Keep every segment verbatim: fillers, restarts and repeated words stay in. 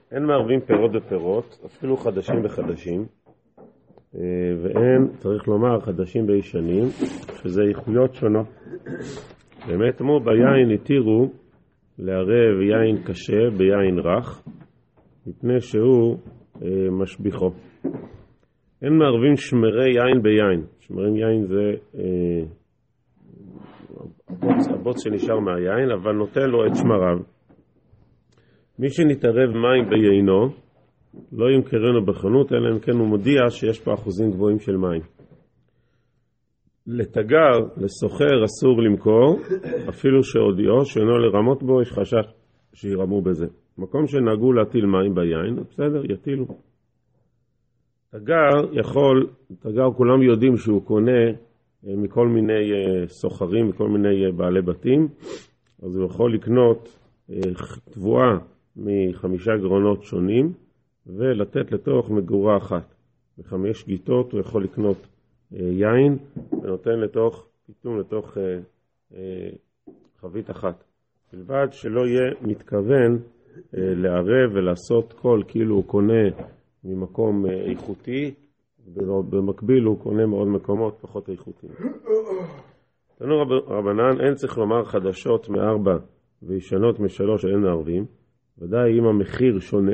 אין מערבים פירות ופירות, אפילו חדשים בחדשים, ואין, צריך לומר, חדשים בישנים, שזה איכויות שונות. באמת, כמו ביין התירו לערב יין קשה ביין רך, מפני שהוא אה, משביחו. אין מערבים שמרי יין ביין. שמרים יין זה אה, הבוץ, הבוץ שנשאר מהיין, אבל נותן לו את שמריו. מי שנתערב מים ביינו, לא ימכרנו בחנות, אלא אם כן הוא מודיע שיש פה אחוזים גבוהים של מים. לתגר, לסוחר, אסור למכור, אפילו שהודיעו, שאינו לרמות בו, יש חשש שירמו בזה. מקום שנהגו להטיל מים ביין, בסדר, יטילו. תגר יכול, תגר כולם יודעים שהוא קונה מכל מיני סוחרים, מכל מיני בעלי בתים, אז הוא יכול לקנות תבואה מחמישה גרונות שונים, ולתת לתוך מגורה אחת. בחמש גיטות הוא יכול לקנות יין, ונותן לתוך, פיתום לתוך אה, אה, חבית אחת. בלבד שלא יהיה מתכוון אה, לערב ולעשות כל, כאילו הוא קונה ממקום אה, איכותי, במקביל הוא קונה מאוד מקומות פחות איכותיים. תנו רב, רבנן, אין צריך לומר חדשות מארבע וישנות משלוש אין מערבים, ודאי אם המחיר שונה,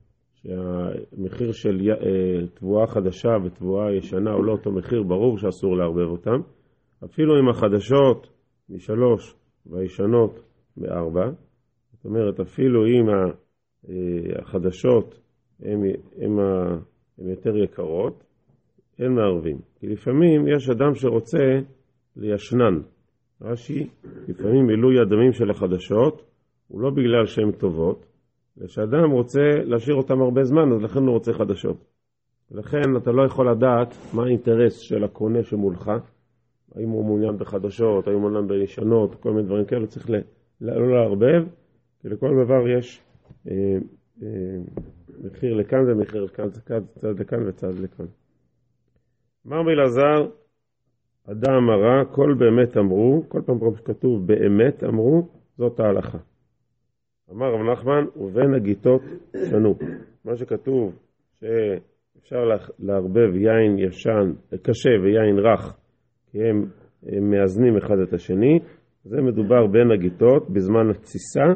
שהמחיר של תבואה חדשה ותבואה ישנה הוא לא אותו מחיר, ברור שאסור לערבב אותם. אפילו עם החדשות משלוש והישנות מארבע, זאת אומרת אפילו אם החדשות הן, הן, הן יותר יקרות, אין מערבים. כי לפעמים יש אדם שרוצה לישנן. רש"י, לפעמים מילוי הדמים של החדשות הוא לא בגלל שהן טובות, כשאדם רוצה להשאיר אותם הרבה זמן, אז לכן הוא רוצה חדשות. ולכן אתה לא יכול לדעת מה האינטרס של הקונה שמולך, האם הוא מעוניין בחדשות, האם הוא מעוניין בישנות, כל מיני דברים כאלה, צריך לא להרבב, כי לכל דבר יש אה, אה, מחיר לכאן ומחיר לכאן, צד לכאן וצד לכאן. אמר רבי אלעזר, אדם אמרה, כל באמת אמרו, כל פעם שכתוב באמת אמרו, זאת ההלכה. אמר רב נחמן, ובין הגיטות שנו. מה שכתוב שאפשר לערבב יין ישן, קשה ויין רך, כי הם, הם מאזנים אחד את השני, זה מדובר בין הגיטות בזמן התסיסה,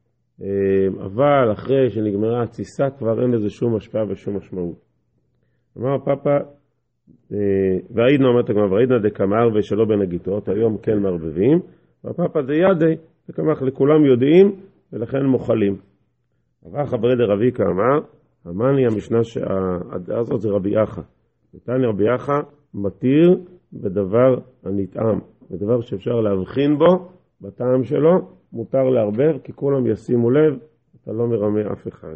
אבל אחרי שנגמרה התסיסה כבר אין לזה שום השפעה ושום משמעות. אמר פאפה, והעידנה אומרת הגמרא, והעידנה דקמר ושלא בין הגיטות, היום כן מערבבים, והפאפה דידי, וכמך לכולם יודעים, ולכן מוכלים. אבל חברי דרביקה אמר, אמרני המשנה שהדעה הזאת זה רבי אחא. נתני רבי אחא מתיר בדבר הנטעם, בדבר שאפשר להבחין בו, בטעם שלו, מותר לערבב, כי כולם ישימו לב, אתה לא מרמה אף אחד.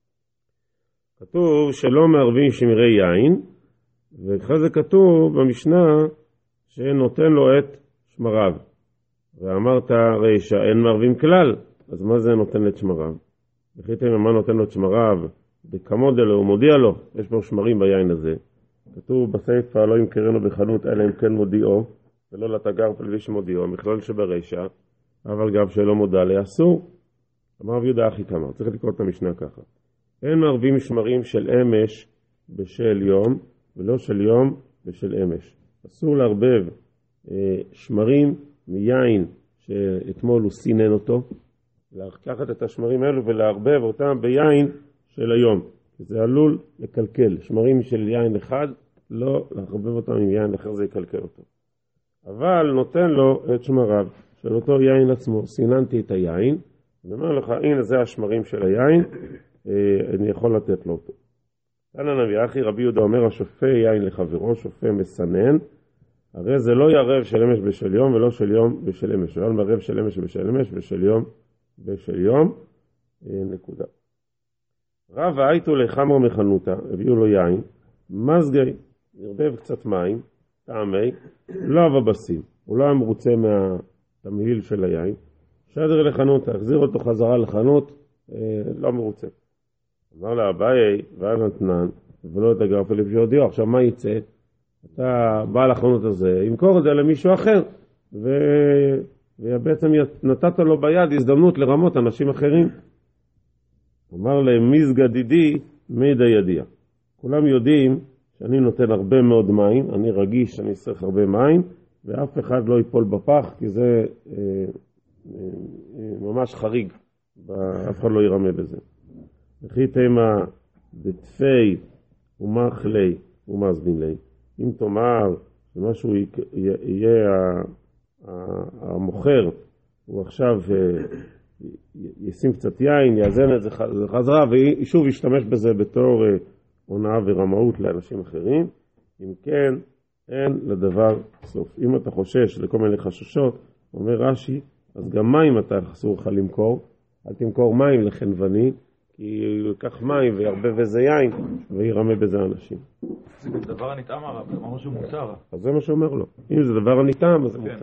כתוב שלא מערבים שמרי יין, ואחרי זה כתוב במשנה שנותן לו את שמריו. ואמרת הרי שאין מערבים כלל, אז מה זה נותן את שמריו? וחיתם מה נותן לו את שמריו? דקמוד אלו, הוא מודיע לו, יש פה שמרים ביין הזה. כתוב בספר, לא ימכרנו בחנות, אלא אם כן מודיעו, ולא לתגר פלביש מודיעו, מכלל שברישה, אבל גם שלא מודע לי, אסור. אמר רב יהודה אחי תמר, צריך לקרוא את המשנה ככה. אין מערבים שמרים של אמש בשל יום, ולא של יום בשל אמש. אסור לערבב אה, שמרים מיין שאתמול הוא סינן אותו, לקחת את השמרים האלו ולערבב אותם ביין של היום. זה עלול לקלקל. שמרים של יין אחד, לא לערבב אותם עם יין אחר, זה יקלקל אותו. אבל נותן לו את שמריו של אותו יין עצמו. סיננתי את היין, ואומר לך, הנה זה השמרים של היין, אני יכול לתת לו אותו. כאן הנביא אחי רבי יהודה אומר, השופע יין לחברו, שופע מסנן, הרי זה לא יערב של אמש בשל יום ולא של יום בשל אמש. לא מערב של אמש בשל אמש ושל יום בשל יום. נקודה. רב הייתו לחמר מחנותה, הביאו לו יין, מזגי, נרבב קצת מים, טעמי, לא הבבסים, הוא לא היה מרוצה מהתמהיל של היין, שדר לחנותה, החזיר אותו חזרה לחנות, לא מרוצה. אמר לה, אביי, ואז נתנן, ולא את הגרפה לפי הודיעו, עכשיו מה יצא? אתה בא לחנות הזה, ימכור את זה למישהו אחר, ו... ובעצם נתת לו ביד הזדמנות לרמות אנשים אחרים. אמר להם, מי סגדידי מידע ידיע. כולם יודעים שאני נותן הרבה מאוד מים, אני רגיש שאני צריך הרבה מים, ואף אחד לא ייפול בפח, כי זה אה, אה, אה, ממש חריג, אף אחד לא ירמה בזה. וכי תימה דתפי ומחלי ומזבין לי. אם תאמר שמשהו יהיה המוכר, הוא עכשיו ישים קצת יין, יאזן את זה חזרה, ושוב ישתמש בזה בתור הונאה ורמאות לאנשים אחרים. אם כן, אין לדבר סוף. אם אתה חושש לכל מיני חששות, אומר רש"י, אז גם מים אתה אסור לך למכור. אל תמכור מים לחנווני, כי הוא ייקח מים וירבה בזה יין, וירמה בזה אנשים. זה דבר הנטעם הרב, זה אמרו שהוא מותר. אז זה מה שאומר לו. אם זה דבר הנטעם, אז זה מותר.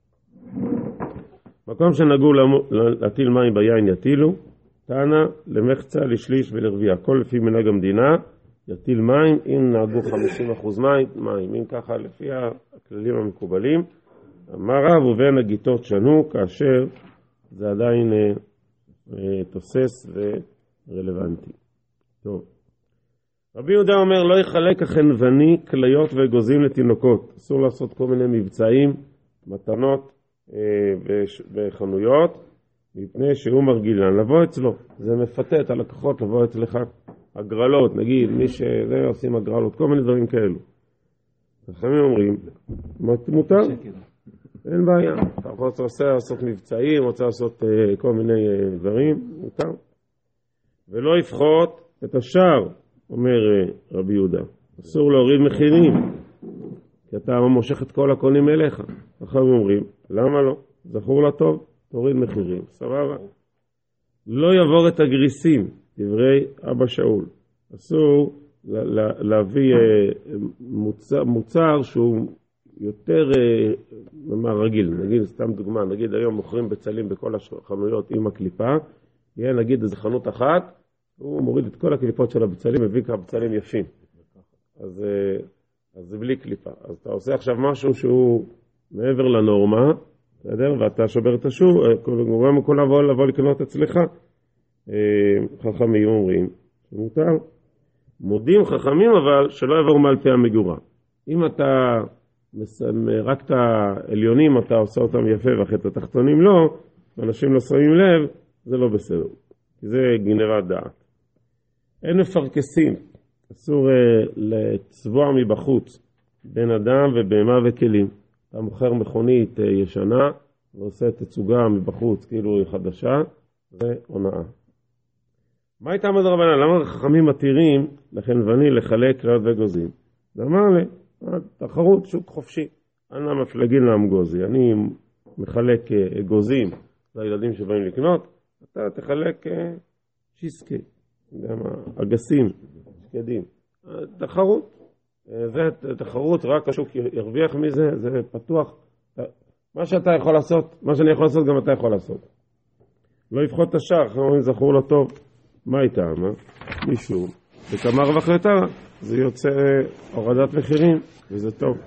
מקום שנגעו להטיל מים ביין יטילו, טענה למחצה, לשליש ולרביע. כל לפי מנהג המדינה, יטיל מים, אם נהגו חמישים אחוז מים, מים. אם ככה, לפי הכללים המקובלים, אמר רב ובין הגיטות שנו, כאשר זה עדיין אה, תוסס ורלוונטי. טוב. רבי יהודה אומר, לא יחלק החנווני כליות ואגוזים לתינוקות. אסור לעשות כל מיני מבצעים, מתנות אה, בחנויות, מפני שהוא מרגילן לבוא אצלו. זה מפתה את הלקוחות לבוא אצלך. הגרלות, נגיד, מי שזה עושים הגרלות, כל מיני דברים כאלו. חכמים אומרים, מותר, אין בעיה. אתה רוצה לעשות מבצעים, רוצה לעשות uh, כל מיני uh, דברים, מותר. ולא יפחות את השאר, אומר uh, רבי יהודה. אסור להוריד מחירים, כי אתה מושך את כל הקונים אליך. חכמים אומרים, למה לא? זכור לטוב, תוריד מחירים, סבבה. לא יעבור את הגריסים, דברי אבא שאול. אסור להביא מוצר, מוצר שהוא יותר רגיל. נגיד, סתם דוגמה, נגיד היום מוכרים בצלים בכל החנויות עם הקליפה, יהיה נגיד איזו חנות אחת, הוא מוריד את כל הקליפות של הבצלים, מביא כמה בצלים יפים. אז, אז זה בלי קליפה. אז אתה עושה עכשיו משהו שהוא מעבר לנורמה, בסדר? ואתה שובר את השוק, גורם כל לבוא, לבוא לקנות אצלך. חכמים אומרים, מותר. מודים חכמים אבל שלא יעבור מעל פי המגורה. אם אתה רק את העליונים אתה עושה אותם יפה ואחרי את התחתונים לא, אנשים לא שמים לב, זה לא בסדר. זה גנבת דעת. אין מפרקסים, אסור לצבוע מבחוץ בין אדם ובהמה וכלים. אתה מוכר מכונית ישנה ועושה תצוגה מבחוץ כאילו היא חדשה, זה הונאה. מה הייתה עמד רבנן? למה חכמים מתירים לחנווני לחלק כליות ואגוזים? זה אמר לי, תחרות שוק חופשי. אני מפלגין לאמגוזי, אני מחלק אגוזים לילדים שבאים לקנות, אתה תחלק שיסקי, אגסים, שקדים. תחרות. זה תחרות, רק השוק ירוויח מזה, זה פתוח. מה שאתה יכול לעשות, מה שאני יכול לעשות גם אתה יכול לעשות. לא יפחות את השאר, חכמים זכור לו טוב. מה הייתה? מה? מישהו, וכמה רווח לתרה, זה יוצא הורדת מחירים, וזה טוב.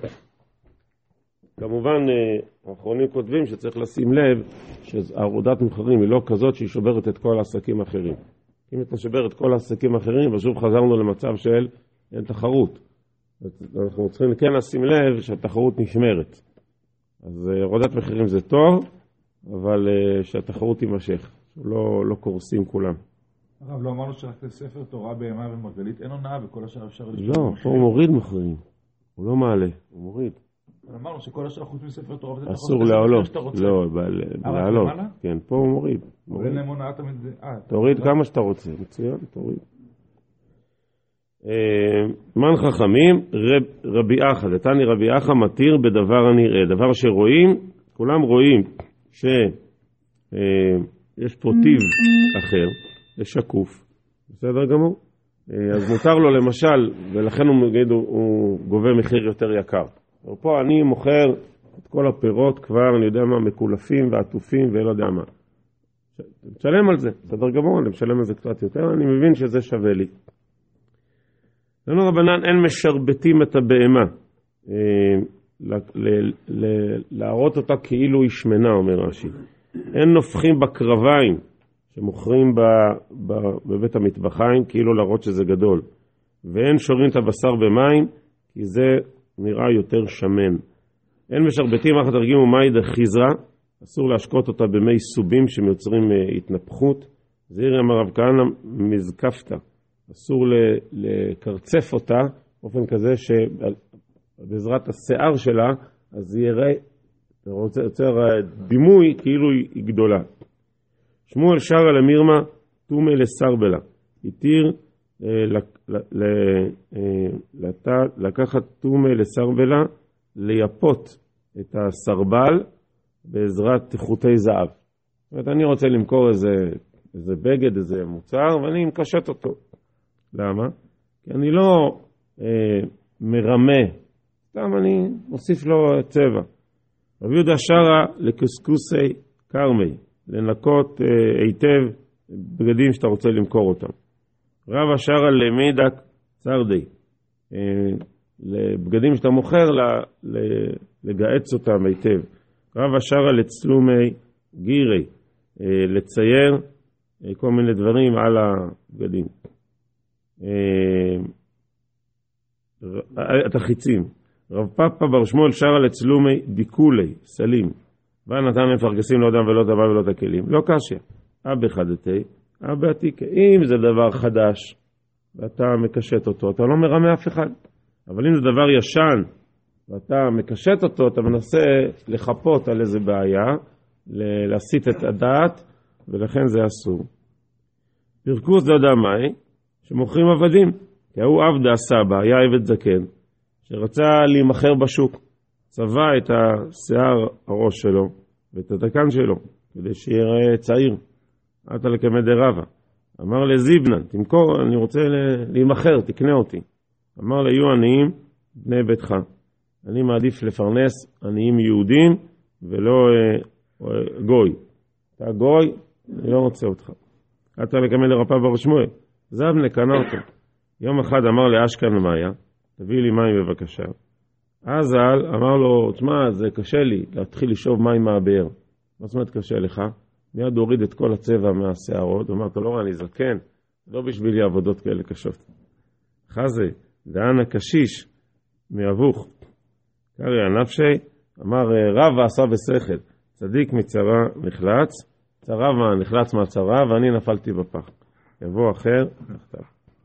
כמובן, האחרונים כותבים שצריך לשים לב שההורדת מחירים היא לא כזאת שהיא שוברת את כל העסקים האחרים. אם אתה שובר את כל העסקים האחרים, ושוב חזרנו למצב של אין תחרות. אנחנו צריכים כן לשים לב שהתחרות נשמרת. אז הורדת מחירים זה טוב, אבל שהתחרות תימשך. לא, לא קורסים כולם. הרב, לא אמרנו שרק לספר תורה בהמה ומרגלית אין הונאה וכל השאר אפשר לשמור. לא, פה הוא מוריד מחירים. הוא לא מעלה, הוא מוריד. אמרנו שכל השאר חוץ מספר תורה אסור לעלות. לא, לעלות. כן, פה הוא מוריד. אין להם הונאה תמיד. תוריד כמה שאתה רוצה. מצוין, תוריד. מן חכמים, רבי אחא, דתני רבי אחא מתיר בדבר הנראה. דבר שרואים, כולם רואים שיש פה טיב אחר. זה שקוף, בסדר גמור? אז מותר לו למשל, ולכן הוא, מגיד, הוא גובה מחיר יותר יקר. ופה אני מוכר את כל הפירות כבר, אני יודע מה, מקולפים ועטופים ולא יודע מה. משלם על זה, בסדר גמור, אני משלם על זה קצת יותר, אני מבין שזה שווה לי. לנו רבנן, אין משרבטים את הבהמה, להראות אותה כאילו היא שמנה, אומר רש"י. אין נופחים בקרביים, שמוכרים ב, ב, בבית המטבחיים, כאילו להראות שזה גדול. ואין שורים את הבשר במים, כי זה נראה יותר שמן. אין משרבטים אחת תרגימו מי דחיזרה, אסור להשקות אותה במי סובים שמיוצרים התנפחות. זהיר אמר רב כהנא מזקפתא, אסור לקרצף אותה באופן כזה שבעזרת השיער שלה אז יראה, יוצר דימוי כאילו היא גדולה. שמואל שרה למירמה תומי לסרבלה, התיר לקחת תומי לסרבלה, ליפות את הסרבל בעזרת חוטי זהב. זאת אומרת, אני רוצה למכור איזה, איזה בגד, איזה מוצר, ואני מקשט אותו. למה? כי אני לא אה, מרמה, סתם אני מוסיף לו צבע. רבי יהודה שרה לקוסקוסי קרמי, לנקות אה, היטב בגדים שאתה רוצה למכור אותם. רב השרה למידק צרדי, אה, לבגדים שאתה מוכר, לגעץ אותם היטב. רב השרה לצלומי גירי, לצייר כל מיני דברים על הבגדים. התחיצים. רב פאפה בר שמואל שרה לצלומי דיקולי, סלים. ונתן מפרגסים לא דם ולא דבר ולא תקלים. לא קשיא. אבא חדתי, אבא עתיקה. אם זה דבר חדש, ואתה מקשט אותו, אתה לא מרמה אף אחד. אבל אם זה דבר ישן, ואתה מקשט אותו, אתה מנסה לחפות על איזה בעיה, להסיט את הדעת, ולכן זה אסור. פרקוס לא יודע מהי, שמוכרים עבדים, כי הוא עבדה סבא, היה עבד זקן, שרצה להימחר בשוק, צבע את השיער הראש שלו, ואת הדקן שלו, כדי שיראה צעיר. עתה לקמדי רבא. אמר לזיבנן, תמכור, אני רוצה להימחר, תקנה אותי. אמר לי, יהיו עניים בני ביתך. אני מעדיף לפרנס עניים יהודים ולא אה, גוי. אתה גוי, אני לא רוצה אותך. אתה לקמל לרפא בר שמואל. זבנה קנה אותו. יום אחד אמר לאשכן מאיה, תביא לי מים בבקשה. אזל אמר לו, תשמע, זה קשה לי להתחיל לשאוב מים מהבאר. מה זאת אומרת קשה לך? מיד הוריד את כל הצבע מהשערות. הוא אמר, אתה לא רואה, אני זקן. לא בשבילי עבודות כאלה קשות. חזה, דען הקשיש מאבוך. קרי הנפשי, אמר רב ועשה בשכל, צדיק מצרה נחלץ, צרה מה נחלץ מהצרה, ואני נפלתי בפח. יבוא אחר, נכתב.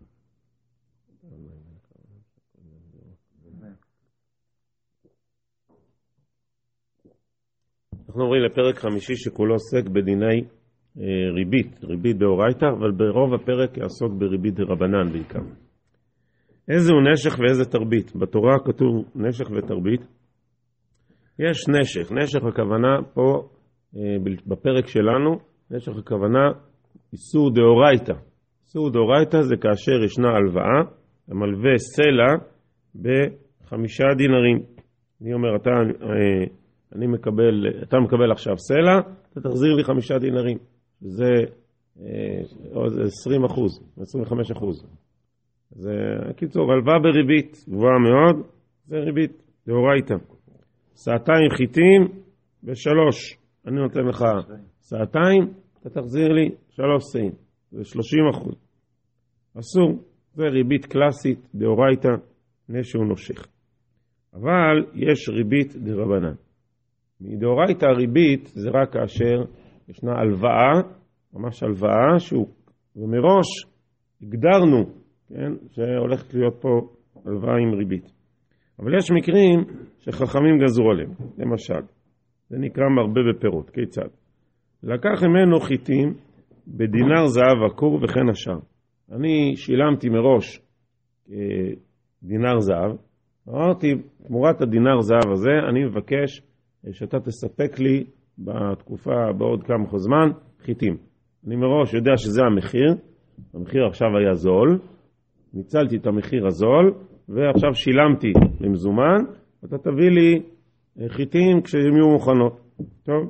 אנחנו עוברים לפרק חמישי שכולו עוסק בדיני אה, ריבית, ריבית דאורייתא, אבל ברוב הפרק יעסוק בריבית דרבנן בעיקר. איזה הוא נשך ואיזה תרבית? בתורה כתוב נשך ותרבית. יש נשך, נשך הכוונה פה אה, בפרק שלנו, נשך הכוונה איסור דאורייתא. איסור דאורייתא זה כאשר ישנה הלוואה, המלווה סלע בחמישה דינרים. אני אומר, אתה, אה, אני מקבל, אתה מקבל עכשיו סלע, אתה תחזיר לי חמישה דינרים. זה אה, עשרים אחוז, עשרים וחמישה אחוז. זה קיצור, הלוואה בריבית גבוהה מאוד, זה ריבית דאורייתא. סעתיים חיטים בשלוש, אני נותן לך סעתיים, אתה תחזיר לי שלוש סעים, זה שלושים אחוז. אסור, זה ריבית קלאסית דאורייתא, נשו נושך. אבל יש ריבית דרבנן. מדאורייתא הריבית זה רק כאשר ישנה הלוואה, ממש הלוואה, שהוא, ומראש הגדרנו, כן, שהולכת להיות פה הלוואה עם ריבית. אבל יש מקרים שחכמים גזרו עליהם. למשל, זה נקרא מרבה בפירות. כיצד? לקח ממנו חיטים בדינר זהב עקור וכן השאר. אני שילמתי מראש דינר זהב. אמרתי, תמורת הדינר זהב הזה, אני מבקש שאתה תספק לי בתקופה, בעוד כמה זמן, חיטים. אני מראש יודע שזה המחיר. המחיר עכשיו היה זול. ניצלתי את המחיר הזול, ועכשיו שילמתי למזומן, אתה תביא לי חיטים כשהם יהיו מוכנות. טוב.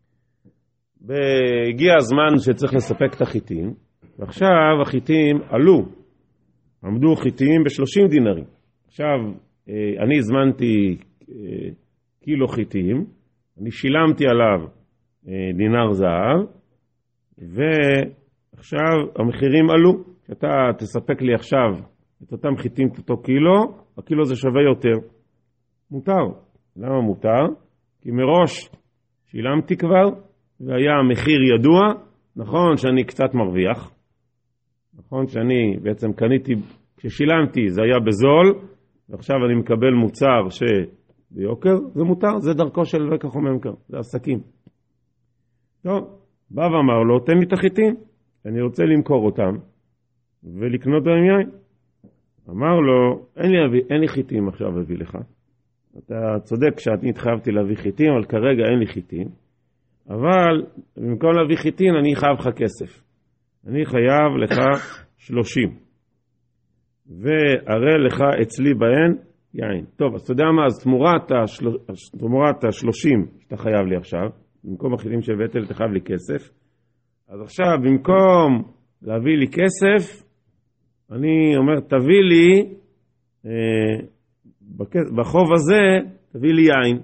והגיע הזמן שצריך לספק את החיטים, ועכשיו החיטים עלו. עמדו חיטים ב-שלושים דינרים. עכשיו, אני הזמנתי קילו חיטים, אני שילמתי עליו דינר זהב, ועכשיו המחירים עלו. כשאתה תספק לי עכשיו את אותם חיטים את אותו קילו, הקילו זה שווה יותר. מותר. למה מותר? כי מראש שילמתי כבר, והיה המחיר ידוע, נכון שאני קצת מרוויח, נכון שאני בעצם קניתי, כששילמתי זה היה בזול, ועכשיו אני מקבל מוצר שביוקר, זה מותר, זה דרכו של לקח וממכר, זה עסקים. טוב, בא ואמר לו, תן לי את החיטים, אני רוצה למכור אותם, ולקנות בהם יין. אמר לו, אין לי, אין לי חיטים עכשיו להביא לך. אתה צודק שאני התחייבתי להביא חיטים, אבל כרגע אין לי חיטים. אבל במקום להביא חיטים, אני חייב לך כסף. אני חייב לך שלושים. והראה לך אצלי בהן יין. טוב, אז אתה יודע מה? אז תמורת, השל... תמורת השלושים שאתה חייב לי עכשיו, במקום החיטים שהבאת לי, אתה חייב לי כסף. אז עכשיו, במקום להביא לי כסף, אני אומר, תביא לי, אה, בחוב הזה, תביא לי יין.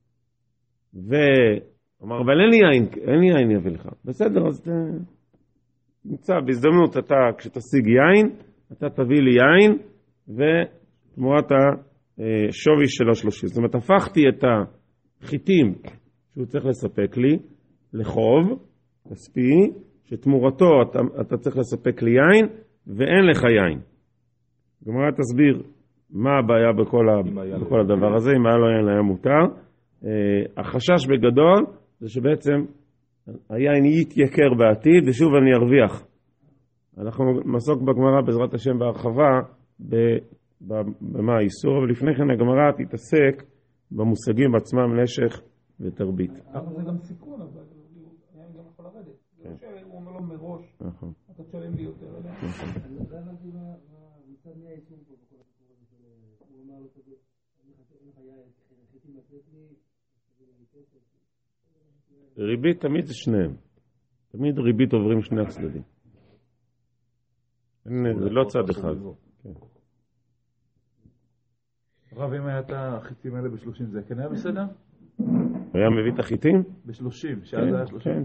ואמר, אבל אין לי יין, אין לי יין יביא לך. בסדר, אז נמצא, בהזדמנות, אתה, כשתשיג יין, אתה תביא לי יין, ותמורת השווי של השלושים. זאת אומרת, הפכתי את החיטים שהוא צריך לספק לי, לחוב, כספי, שתמורתו אתה, אתה צריך לספק לי יין, ואין לך יין. גמרא תסביר מה הבעיה בכל, ה... בכל הדבר הזה, אם היה לו יין היה מותר. Uh, החשש בגדול זה שבעצם היין יתייקר בעתיד, ושוב אני ארוויח. אנחנו נעסוק בגמרא בעזרת השם בהרחבה, במה האיסור, אבל לפני כן הגמרא תתעסק במושגים עצמם נשך ותרבית. אבל זה גם סיכון, אבל היין גם יכול לרדת. זה לא שהוא אומר לו מראש, אתה תשלם לי יותר. אני לא הבנתי מה מצד מי האיסור פה בכל הסיפור הזה של... הוא אמר לו כזה, אני לך יין, חיטים לתת לי, ריבית תמיד זה שניהם. תמיד ריבית עוברים שני הצדדים. זה לא צד אחד. רב, אם היה את החיטים האלה בשלושים, זה כן היה בסדר? היה מביא את החיטים? בשלושים, שאז היה שלושים.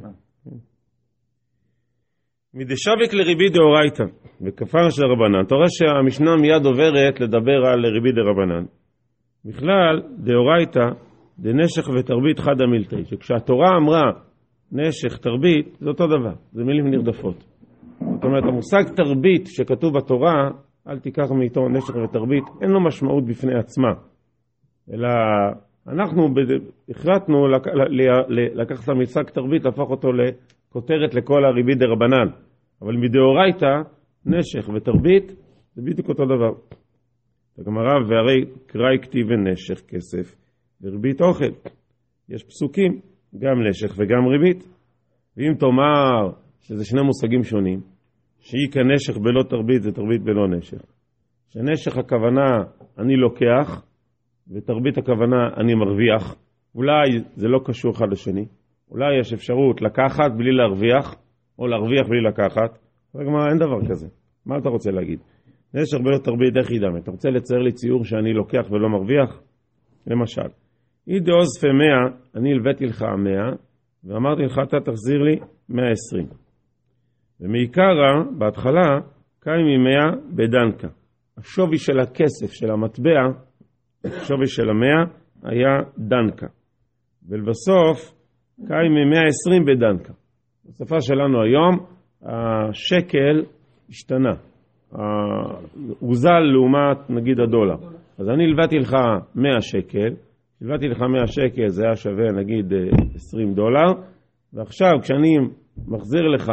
מדשבק לריבית דאורייתא, וכפר של רבנן. אתה רואה שהמשנה מיד עוברת לדבר על ריבית דרבנן. בכלל, דאורייתא, דנשך ותרבית חד המילתאי, שכשהתורה אמרה נשך, תרבית, זה אותו דבר, זה מילים נרדפות. זאת אומרת, המושג תרבית שכתוב בתורה, אל תיקח מאיתו נשך ותרבית, אין לו משמעות בפני עצמה. אלא אנחנו החלטנו לקחת את המושג תרבית, להפוך אותו לכותרת לכל הריבית דרבנן. אבל מדאורייתא, נשך ותרבית, זה בדיוק אותו דבר. הגמרא, והרי קראי כתיב ונשך כסף, וריבית אוכל. יש פסוקים, גם נשך וגם ריבית. ואם תאמר שזה שני מושגים שונים, שהיא כנשך בלא תרבית זה תרבית בלא נשך. שנשך הכוונה אני לוקח, ותרבית הכוונה אני מרוויח. אולי זה לא קשור אחד לשני. אולי יש אפשרות לקחת בלי להרוויח, או להרוויח בלי לקחת. הגמרא, אין דבר כזה. מה אתה רוצה להגיד? נשך בלא תרבית, איך ידמה? אתה רוצה לצייר לי ציור שאני לוקח ולא מרוויח? למשל, אידי אוזפה מאה, אני הלוויתי לך מאה, ואמרתי לך, אתה תחזיר לי מאה ועשרים. ומעיקרה, בהתחלה, קיים ממאה בדנקה. השווי של הכסף, של המטבע, השווי של המאה, היה דנקה. ולבסוף, קיים ממאה ועשרים בדנקה. בשפה שלנו היום, השקל השתנה. הוא זל לעומת, נגיד, הדולר. אז אני הלוויתי לך מאה שקל, הלוויתי לך מאה שקל, זה היה שווה נגיד עשרים דולר, ועכשיו כשאני מחזיר לך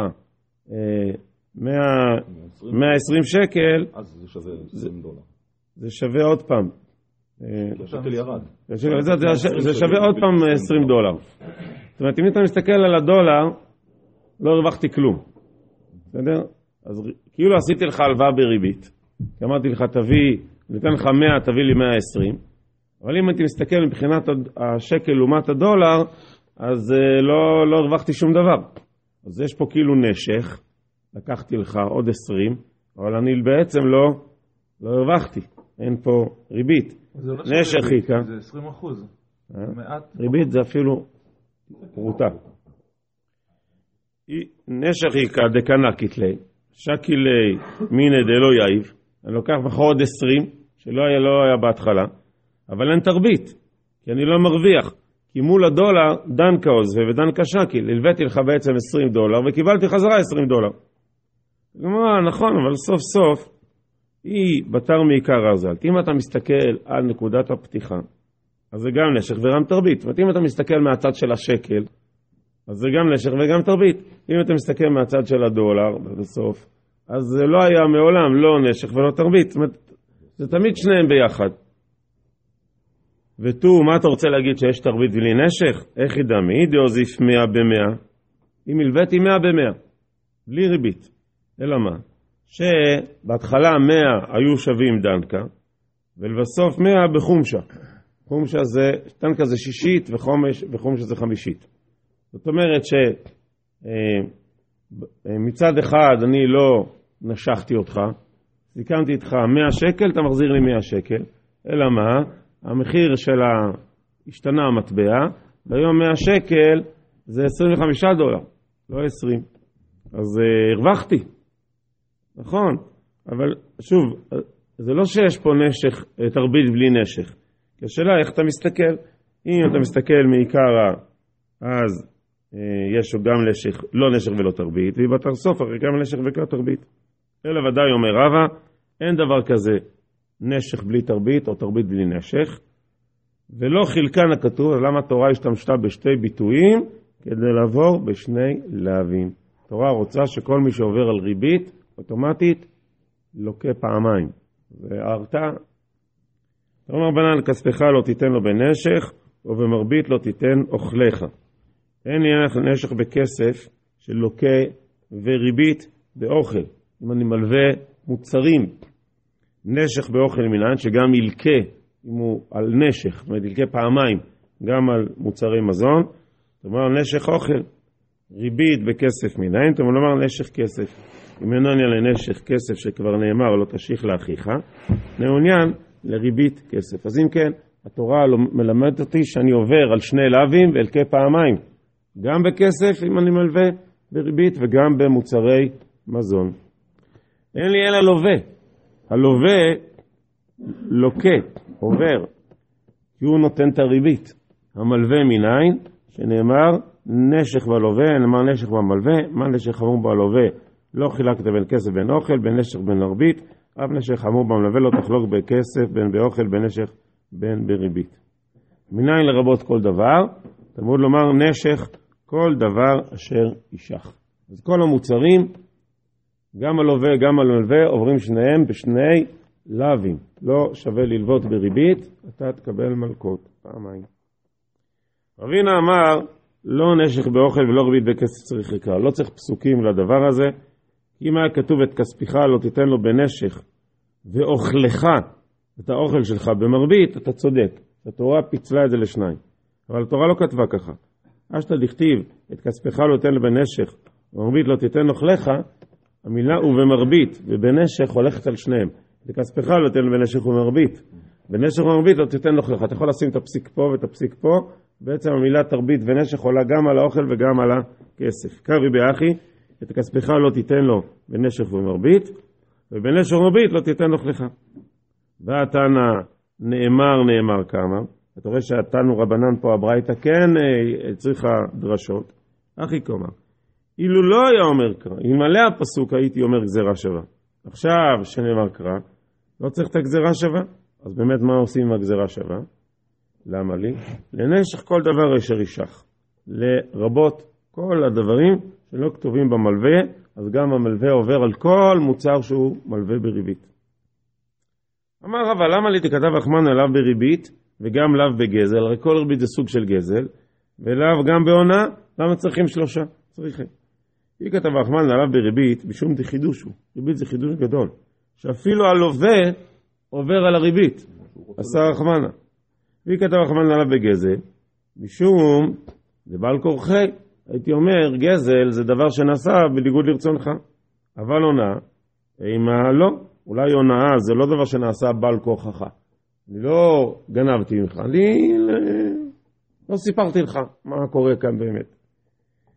מאה ועשרים שקל, אז זה שווה עשרים דולר. זה שווה עוד פעם. השקל ירד. זה שווה עוד פעם עשרים דולר. זאת אומרת, אם אתה מסתכל על הדולר, לא הרווחתי כלום. בסדר? אז כאילו עשיתי לך הלוואה בריבית, כי אמרתי לך תביא, ניתן לך מאה, תביא לי מאה ועשרים, אבל אם הייתי מסתכל מבחינת השקל לעומת הדולר, אז לא, לא הרווחתי שום דבר. אז יש פה כאילו נשך, לקחתי לך עוד עשרים, אבל אני בעצם לא, לא הרווחתי. אין פה ריבית. נשך חיכה. זה עשרים אחוז. ריבית זה אפילו פרוטה. נשך יקה דקנה קטלי, שקילי מיני דלו יאיב, אני לוקח בחור עוד עשרים, שלא היה, לא היה בהתחלה, אבל אין תרבית, כי אני לא מרוויח, כי מול הדולר דן כאוז ודן כשקיל, הלוויתי לך בעצם עשרים דולר, וקיבלתי חזרה עשרים דולר. כלומר, נכון, אבל סוף סוף, היא בתר מעיקר הזלת. אם אתה מסתכל על נקודת הפתיחה, אז זה גם נשך וגם תרבית. ואם אתה מסתכל מהצד של השקל, אז זה גם נשך וגם תרבית. אם אתה מסתכל מהצד של הדולר, בסוף, אז זה לא היה מעולם, לא נשך ולא תרבית. זאת אומרת, זה תמיד שניהם ביחד. ותו, מה אתה רוצה להגיד שיש תרבית בלי נשך? איך ידע מי? דאוזיף מאה במאה. אם הלוויתי מאה במאה, בלי ריבית. אלא מה? שבהתחלה מאה היו שווים דנקה, ולבסוף מאה בחומשה. חומשה זה, דנקה זה שישית וחומש, וחומשה זה חמישית. זאת אומרת שמצד אחד אני לא נשכתי אותך, סיכמתי איתך מאה שקל, אתה מחזיר לי מאה שקל, אלא מה? המחיר של השתנה המטבע, והיום מאה שקל זה עשרים וחמישה דולר, לא עשרים. אז הרווחתי. נכון, אבל שוב, זה לא שיש פה נשך, תרבית בלי נשך. כי השאלה איך אתה מסתכל. אם אתה מסתכל מעיקר, אז אה, יש גם נשך, לא נשך ולא תרבית, ובתר סוף הרי גם נשך וכא תרבית. אלא ודאי אומר רבא, אין דבר כזה נשך בלי תרבית או תרבית בלי נשך, ולא חילקן הכתוב, למה התורה השתמשה בשתי ביטויים כדי לעבור בשני להבים. התורה רוצה שכל מי שעובר על ריבית, אוטומטית, לוקה פעמיים. זה ההרתעה. אומר בנן, כספך לא תיתן לו בנשך, ובמרבית לא תיתן אוכליך. אין לי נשך בכסף של לוקה וריבית באוכל. אם אני מלווה מוצרים, נשך באוכל מינן, שגם ילקה, אם הוא על נשך, זאת אומרת, ילקה פעמיים, גם על מוצרי מזון, זאת אומרת, נשך אוכל. ריבית בכסף מינן, זאת אומרת, לומר נשך כסף. אם מעוניין לנשך כסף שכבר נאמר לא תשיך לאחיך, מעוניין לריבית כסף. אז אם כן, התורה מלמדת אותי שאני עובר על שני לאווים ואלקה פעמיים, גם בכסף אם אני מלווה בריבית וגם במוצרי מזון. אין לי אלא לווה. הלווה לוקה, עובר, כי הוא נותן את הריבית. המלווה מניין, שנאמר נשך בלווה, נאמר נשך במלווה, מה נשך חמור בלווה? לא חילקת בין כסף בין אוכל, בין נשך בין הרבית, אף נשך חמור במלווה לא תחלוק בכסף, בין באוכל, בין נשך, בין בריבית. מניין לרבות כל דבר, תלמוד לומר נשך כל דבר אשר ישך. אז כל המוצרים, גם הלווה, גם המלווה, עוברים שניהם בשני לווים. לא שווה ללוות בריבית, אתה תקבל מלכות פעמיים. רבינה אמר, לא נשך באוכל ולא ריבית בכסף צריך לקרוא. לא צריך פסוקים לדבר הזה. אם היה כתוב את כספיך לא תיתן לו בנשך ואוכלך את האוכל שלך במרבית, אתה צודק. התורה פיצלה את זה לשניים. אבל התורה לא כתבה ככה. אשתה דכתיב את כספיך לא תיתן לו בנשך ומרבית לא תיתן אוכלך, המילה ובמרבית ובנשך הולכת על שניהם. את כספיך לא תיתן לו בנשך ומרבית. בנשך ומרבית לא תיתן אוכלך. אתה יכול לשים את הפסיק פה ואת הפסיק פה. בעצם המילה תרבית ונשך עולה גם על האוכל וגם על הכסף. קרבי באחי, את כספך לא תיתן לו בנשך ומרבית, ובנשך ומרבית לא תיתן אוכלך. והתנא נאמר נאמר כמה, אתה רואה שהתנו רבנן פה הברייתא כן צריכה דרשות, אחי כלומר, אילו לא היה אומר קרא, אלמלא הפסוק הייתי אומר גזירה שווה. עכשיו שנאמר קרא, לא צריך את הגזירה שווה, אז באמת מה עושים עם הגזירה שווה? למה לי? לנשך כל דבר אשר ישך, לרבות כל הדברים שלא כתובים במלווה, אז גם המלווה עובר על כל מוצר שהוא מלווה בריבית. אמר רבא, למה לי תכתב רחמן עליו בריבית וגם לאו בגזל? הרי כל ריבית זה סוג של גזל, ולאו גם בעונה, למה צריכים שלושה? צריכים. היא כתב רחמן עליו בריבית, בשום חידוש הוא. ריבית זה חידוש גדול, שאפילו הלווה עובר על הריבית, עשה רחמנה. והיא כתב רחמן עליו בגזל, בשום זה בעל כורחי. הייתי אומר, גזל זה דבר שנעשה בניגוד לרצונך. אבל עונה, אימה לא. אולי עונה זה לא דבר שנעשה בעל כורחך. אני לא גנבתי ממך, אני לא סיפרתי לך מה קורה כאן באמת.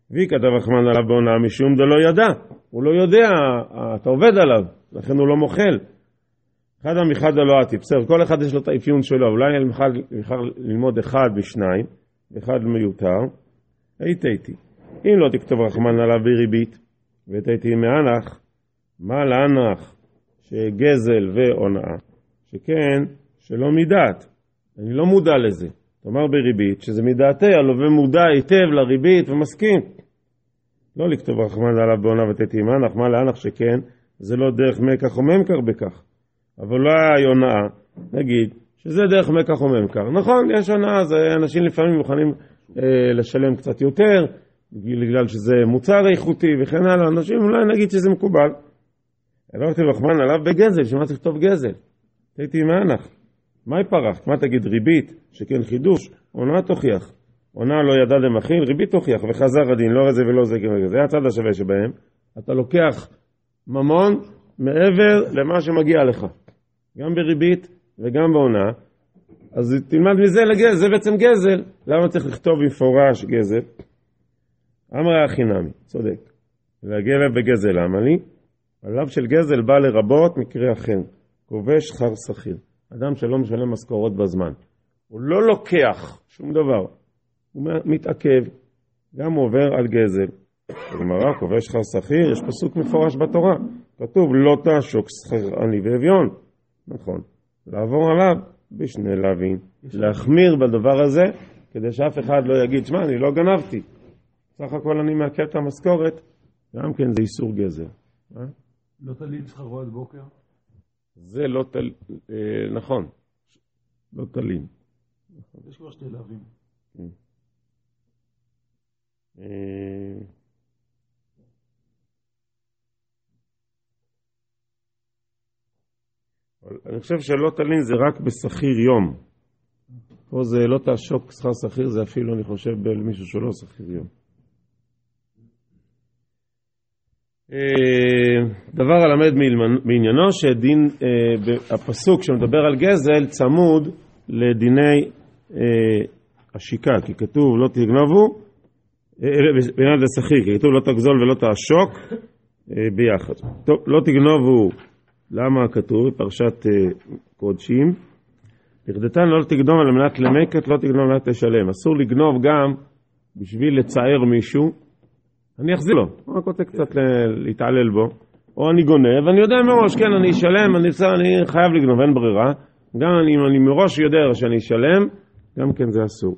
והיא כתב רחמן עליו בעונה משום דלא ידע. הוא לא יודע, אתה עובד עליו, לכן הוא לא מוכל. אחד המחד דלא עתי, בסדר, כל אחד יש לו את האפיון שלו, אולי נבחר ללמוד אחד ושניים, אחד מיותר, היית איתי. אם לא תכתוב רחמן עליו בריבית, והיית איתי מאנח, מה לאנח שגזל והונאה, שכן שלא מדעת, אני לא מודע לזה. תאמר בריבית, שזה מדעתי, הלווה מודע היטב לריבית ומסכים. לא לכתוב רחמן עליו בעונה ותתי מאנח, מה לאנח שכן, זה לא דרך מקח או ממכר בכך. אבל לא היה הונאה, נגיד, שזה דרך מקח או ממכר. נכון, יש הונאה, אז אנשים לפעמים מוכנים אה, לשלם קצת יותר, בגלל שזה מוצר איכותי וכן הלאה, אנשים אולי נגיד שזה מקובל. לא כתוב רחמן עליו בגזל, שמה תכתוב גזל? תהייתי מאנח. מה יפרח? מה תגיד ריבית, שכן חידוש, עונה תוכיח. עונה לא ידע דמכין, ריבית תוכיח, וחזר הדין, לא רזה ולא זה כמגזל. זה הצד השווה שבהם. אתה לוקח ממון מעבר למה שמגיע לך. גם בריבית וגם בעונה. אז תלמד מזה לגזל, זה בעצם גזל. למה צריך לכתוב במפורש גזל? אמרה החינמי, צודק. והגלב בגזל, למה לי? עליו של גזל בא לרבות מקרה אחר. כובש שכר שכיר. אדם שלא משלם משכורות בזמן. הוא לא לוקח שום דבר. הוא מתעכב. גם עובר על גזל. בגמרא, כובש שכר שכיר, יש פסוק מפורש בתורה. כתוב, לא תעשוק שכר עני ואביון. נכון. לעבור עליו בשני להבין. להחמיר בדבר הזה, כדי שאף אחד לא יגיד, שמה, אני לא גנבתי. סך הכל אני מעכב את המשכורת. גם כן זה איסור גזל. אה? לא תלין שכרו עד בוקר? זה לא תל... אה, נכון. לא תלין. יש כבר שתי להבים. אה... אני חושב שלא תלין זה רק בשכיר יום. פה זה לא תעשוק שכר שכיר, זה אפילו אני חושב במישהו שלא שכיר יום. דבר הלמד בעניינו שדין הפסוק שמדבר על גזל צמוד לדיני השיקה, כי כתוב לא תגנבו בעניין השכיר, כי כתוב לא תגזול ולא תעשוק ביחד. טוב, לא תגנבו, למה כתוב פרשת קודשים? לכדתן לא תגנוב על מנת למקט, לא תגנוב על מנת לשלם. אסור לגנוב גם בשביל לצער מישהו, אני אחזיר לו, אני רק רוצה קצת להתעלל בו, או אני גונב, ואני יודע מראש, כן, אני אשלם, אני, אני חייב לגנוב, אין ברירה, גם אם אני מראש יודע שאני אשלם, גם כן זה אסור.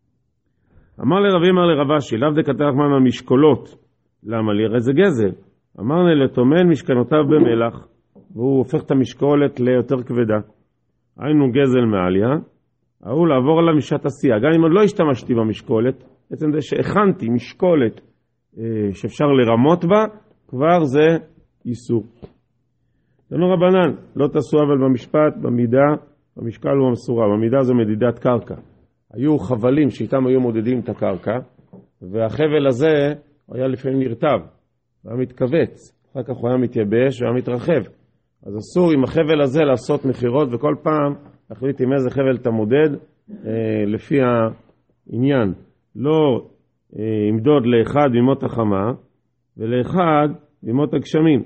אמר לרבי, אמר לרבשי, לאו דקתך מה מהמשקולות, למה לי? הרי זה גזל. אמר לי, לתומן משכנותיו במלח, והוא הופך את המשקולת ליותר כבדה. היינו גזל מעליה, ההוא לעבור עליו משעת עשייה, גם אם עוד לא השתמשתי במשקולת, בעצם זה שהכנתי משקולת, שאפשר לרמות בה, כבר זה איסור. תנו רבנן, לא תעשו אבל במשפט, במידה, במשקל ובמשורה. במידה זו מדידת קרקע. היו חבלים שאיתם היו מודדים את הקרקע, והחבל הזה היה לפעמים נרטב, הוא היה מתכווץ, אחר כך הוא היה מתייבש והיה מתרחב. אז אסור עם החבל הזה לעשות מחירות, וכל פעם להחליט עם איזה חבל אתה מודד, אה, לפי העניין. לא ימדוד לאחד בימות החמה, ולאחד בימות הגשמים.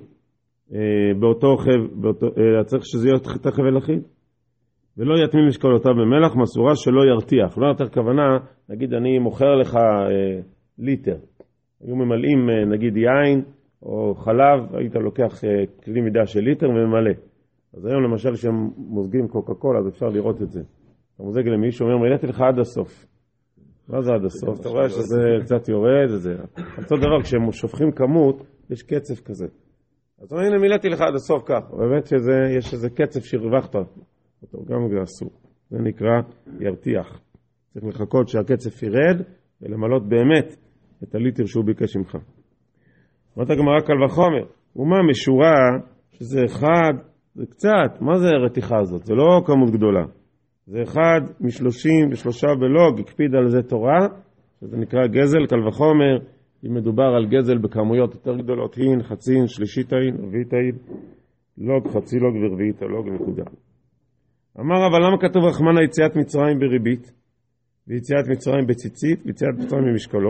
באותו חבל, באותו, צריך שזה יהיה את החבל אחיד. ולא יתמים משקולותיו במלח, מסורה שלא ירתיח. לא יותר כוונה, נגיד אני מוכר לך אה, ליטר. היו ממלאים אה, נגיד יין או חלב, היית לוקח אה, כלי מידה של ליטר וממלא. אז היום למשל שהם מוזגים קוקה קולה, אז אפשר לראות את זה. אתה מוזג למישהו, אומר, מילאתי לך עד הסוף. מה זה עד הסוף? אתה רואה שזה קצת יורד, זה. אותו דבר, כשהם שופכים כמות, יש קצב כזה. אז הנה מילאתי לך עד הסוף כך. באמת שיש איזה קצב שהרווחת אותו, גם זה אסור. זה נקרא ירתיח. צריך לחכות שהקצב ירד, ולמלות באמת את הליטר שהוא ביקש ממך. אמרת הגמרא קל וחומר. ומה משורה שזה אחד, זה קצת, מה זה הרתיחה הזאת? זה לא כמות גדולה. זה אחד משלושים ושלושה בלוג, הקפיד על זה תורה, שזה נקרא גזל, קל וחומר, אם מדובר על גזל בכמויות יותר גדולות, הין, חצין, שלישית הין, רביעית הין, לוג, חצי לוג ורביעית הלוג, נקודה. אמר, אבל למה כתוב רחמנא יציאת מצרים בריבית, ויציאת מצרים בציצית, ויציאת מצרים במשקלות?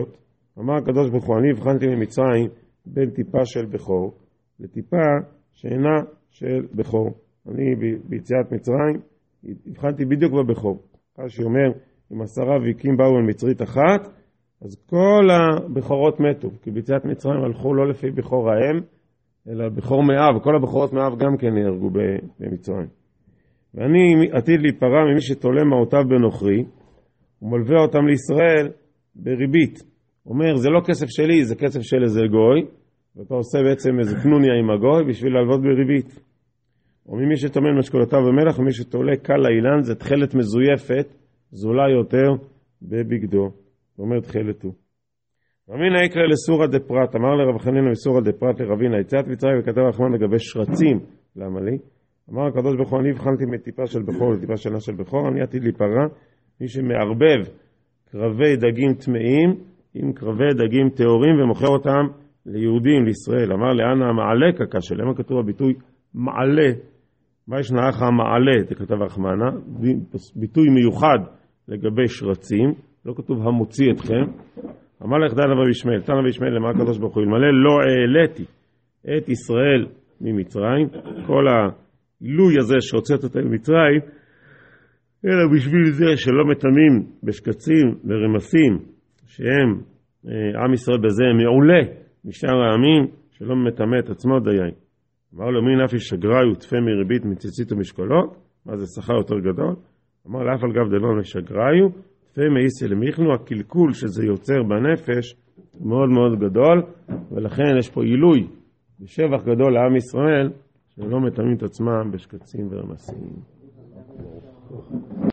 אמר הקדוש ברוך הוא, אני הבחנתי ממצרים בין טיפה של בכור לטיפה שאינה של בכור. אני ביציאת מצרים הבחנתי בדיוק בבכור. רש"י אומר, אם עשרה ויקים באו על מצרית אחת, אז כל הבכורות מתו, כי ביציאת מצרים הלכו לא לפי בכור האם, אלא בכור מאב, וכל הבכורות מאב גם כן נהרגו במצרים. ואני עתיד להיפרע ממי שתולה מעותיו בנוכרי, ומלווה אותם לישראל בריבית. אומר, זה לא כסף שלי, זה כסף של איזה גוי, ואתה עושה בעצם איזה קנוניה עם הגוי בשביל להלוות בריבית. או ממי שטומן משקולותיו במלח, ומי שתולה קל לאילן, זה תחלת מזויפת, זולה יותר בבגדו. זאת אומרת, תחלת הוא. רבינה יקרא לסורא דפרת, אמר לרב חנינא מסורא דפרת לרבינה, יציאת מצרים וכתב רחמן לגבי שרצים, למה לי? אמר הקדוש ברוך הוא, אני הבחנתי מטיפה של בכור לטיפה שנה של בכור, אני עתיד להיפרע, מי שמערבב קרבי דגים טמאים עם קרבי דגים טהורים ומוכר אותם ליהודים, לישראל. אמר לאנה המעלה קקשה, למה כתוב הביטוי מעלה? מה יש נעך המעלה? זה כתב רחמנה, ביטוי מיוחד לגבי שרצים, לא כתוב המוציא אתכם. אמר לך דן אבי ישמעאל, תן אבי ישמעאל למה הקדוש ברוך הוא, אלמלא לא העליתי את ישראל ממצרים, כל העילוי הזה שהוצאת אותה ממצרים, אלא בשביל זה שלא מטמאים בשקצים ורמסים, שהם, עם ישראל בזה מעולה משאר העמים, שלא מטמא את עצמו דיין. אמר לו, מי נפי שגראי ותפה מריבית מציצית ומשקולות? מה זה שכר יותר גדול? אמר לאף על גב דלון לשגראי תפה מאיסי למיכנו, הקלקול שזה יוצר בנפש מאוד מאוד גדול, ולכן יש פה עילוי בשבח גדול לעם ישראל, שלא מטמאים את עצמם בשקצים ורמסים.